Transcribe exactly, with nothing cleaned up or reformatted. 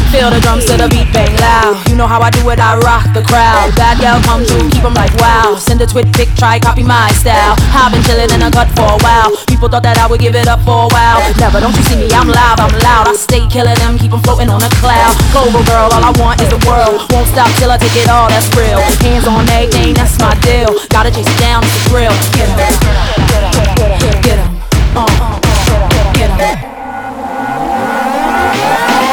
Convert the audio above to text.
Feel the drums to the beat, bang loud. You know how I do it, I rock the crowd. Bad girl come through, keep 'em like wow. Send a twit pic, try copy my style. I've been chillin' in a cut for a while. People thought that I would give it up for a while. Never, don't you see me, I'm loud, I'm loud. I stay killing them, keep 'em floating on a cloud. Global girl, all I want is the world. Won't stop till I take it all, that's real. Hands on everything, that's my deal. Gotta chase it down, it's a thrill. Get up, get up, get up.